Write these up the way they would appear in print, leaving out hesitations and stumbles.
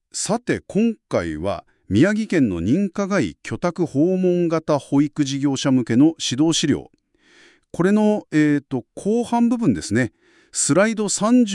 さて今回は宮城県の認可外居宅訪問型保育事業者向けの指導資料、これの、後半部分ですね、スライド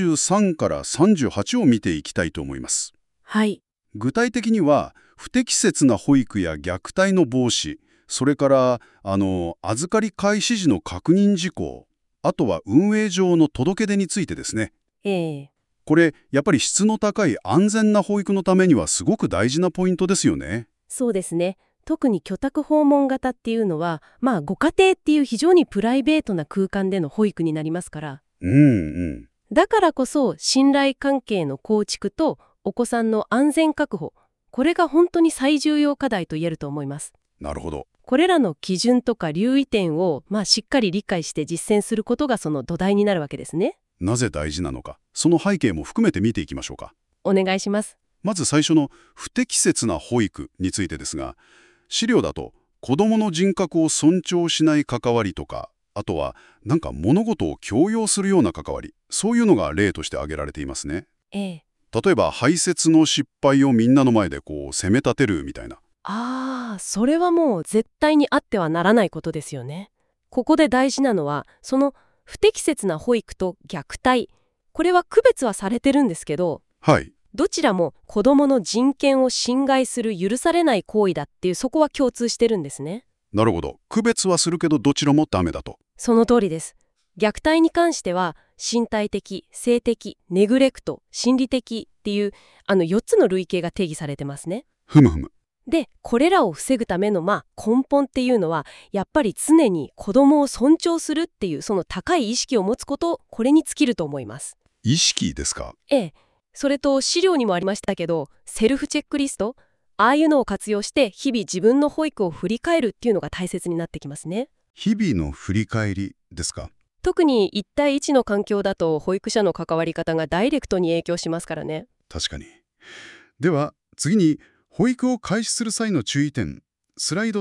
33から38を見ていきたいと思います。 はい。 具体的には不適切な保育や虐待の防止、それから預かり開始時の確認事項、あとは運営上の届け出についてですね。これやっぱり質の高い安全な保育のためにはすごく大事なポイントですよね。 そうですね。特に居宅訪問型っていうのは、ご家庭っていう非常にプライベートな空間での保育になりますから。だからこそ信頼関係の構築とお子さんの安全確保、これが本当に最重要課題と言えると思います。 なるほど。 これらの基準とか留意点を、しっかり理解して実践することがその土台になるわけですね。 なぜ大事なのか、その背景も含めて見ていきましょうか。 お願いします。 まず最初の不適切な保育についてですが、資料だと子どもの人格を尊重しない関わりとか、あとは物事を強要するような関わり、そういうのが例として挙げられていますね。例えば排泄の失敗をみんなの前で責め立てるみたいな。 それはもう絶対にあってはならないことですよね。ここで大事なのは、その不適切な保育と虐待、これは区別はされてるんですけど、 はい。 どちらも子どもの人権を侵害する許されない行為だっていう、そこは共通してるんですね。 なるほど。区別はするけどどちらもダメだと。 その通りです。虐待に関しては身体的、性的、ネグレクト、心理的っていう4つの類型が定義されてますね。 ふむふむ。 で、これらを防ぐための根本っていうのは、やっぱり常に子どもを尊重するっていうその高い意識を持つこと、これに尽きると思います。 意識ですか？ それと資料にもありましたけど、セルフチェックリスト、ああいうのを活用して日々自分の保育を振り返るっていうのが大切になってきますね。 日々の振り返りですか？ 特に1対1の環境だと保育者の関わり方がダイレクトに影響しますからね。 確かに。では次に保育を開始する際の注意点、スライド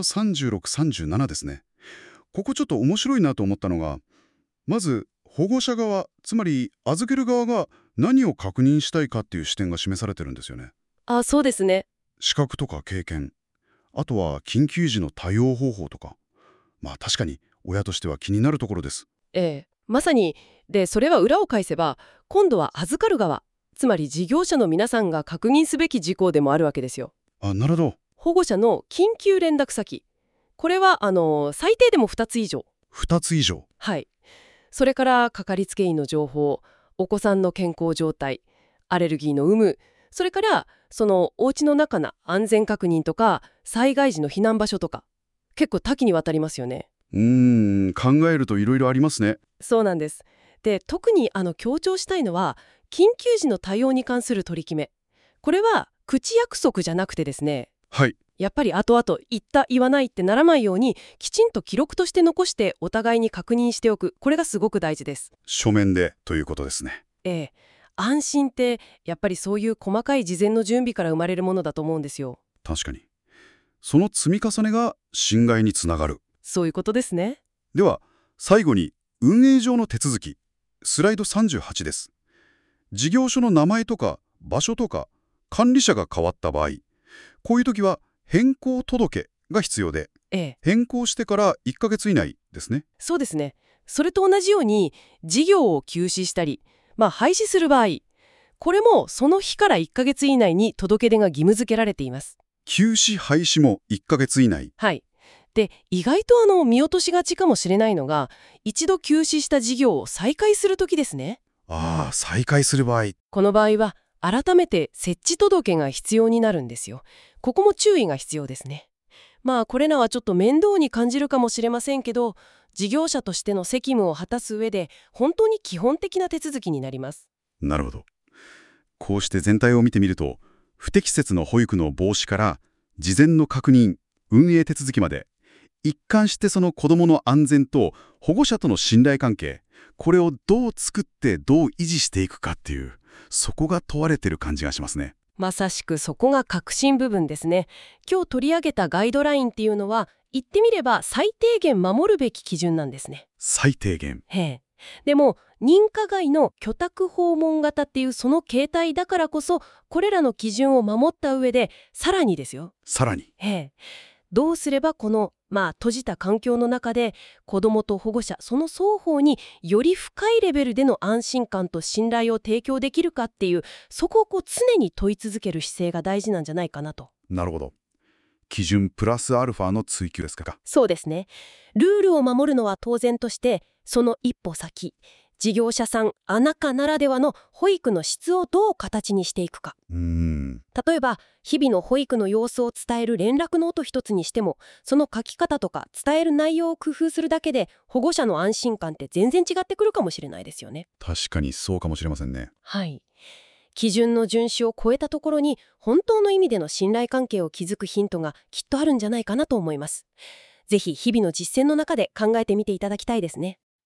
36、37ですね。ここちょっと面白いなと思ったのが、まず保護者側、つまり預ける側が何を確認したいかっていう視点が示されてるんですよね。 そうですね。 資格とか経験、あとは緊急時の対応方法とか。確かに親としては気になるところです。 まさに。で、それは裏を返せば、今度は預かる側、つまり事業者の皆さんが確認すべき事項でもあるわけですよ。 なるほど。 保護者の緊急連絡先、これは最低でも2つ以上。 2つ以上。 はい。それからかかりつけ医の情報、お子さんの健康状態、アレルギーの有無、それからそのお家の中の安全確認とか災害時の避難場所とか、結構多岐にわたりますよね。 考えるといろいろありますね。 そうなんです。で、特に強調したいのは緊急時の対応に関する取り決め。これは口約束じゃなくてですね、 はい。 やっぱり後々言った言わないってならないように、きちんと記録として残してお互いに確認しておく、これがすごく大事です。 書面でということですね。 安心ってやっぱりそういう細かい事前の準備から生まれるものだと思うんですよ。 確かに。その積み重ねが侵害につながる。 そういうことですね。 では最後に運営上の手続き、スライド38です。事業所の名前とか場所とか管理者が変わった場合、こういう時は変更届が必要で、変更してから1ヶ月以内ですね。 そうですね。それと同じように事業を休止したり、廃止する場合、これもその日から1ヶ月以内に届け出が義務付けられています。 休止廃止も1ヶ月以内。 はい。で、意外と見落としがちかもしれないのが、一度休止した事業を再開するときですね。 再開する場合。 この場合は改めて設置届が必要になるんですよ。ここも注意が必要ですね。これらはちょっと面倒に感じるかもしれませんけど、事業者としての責務を果たす上で本当に基本的な手続きになります。 なるほど。こうして全体を見てみると、不適切な保育の防止から事前の確認、運営手続きまで、一貫してその子どもの安全と保護者との信頼関係、これをどう作ってどう維持していくかっていう、そこが問われてる感じがしますね。 まさしくそこが核心部分ですね。今日取り上げたガイドラインっていうのは、言ってみれば最低限守るべき基準なんですね。 最低限。 でも認可外の居宅訪問型っていうその形態だからこそ、これらの基準を守った上でさらにですよ。 さらに。 どうすればこの閉じた環境の中で子どもと保護者その双方により深いレベルでの安心感と信頼を提供できるかっていう、そこを常に問い続ける姿勢が大事なんじゃないかなと。 なるほど。基準プラスアルファの追求ですか。 そうですね。ルールを守るのは当然として、その一歩先、事業者さんあなたならではの保育の質をどう形にしていくか。例えば日々の保育の様子を伝える連絡ノート一つにしても、その書き方とか伝える内容を工夫するだけで保護者の安心感って全然違ってくるかもしれないですよね。 確かにそうかもしれませんね。 はい。基準の遵守を超えたところに本当の意味での信頼関係を築くヒントがきっとあるんじゃないかなと思います。ぜひ日々の実践の中で考えてみていただきたいですね。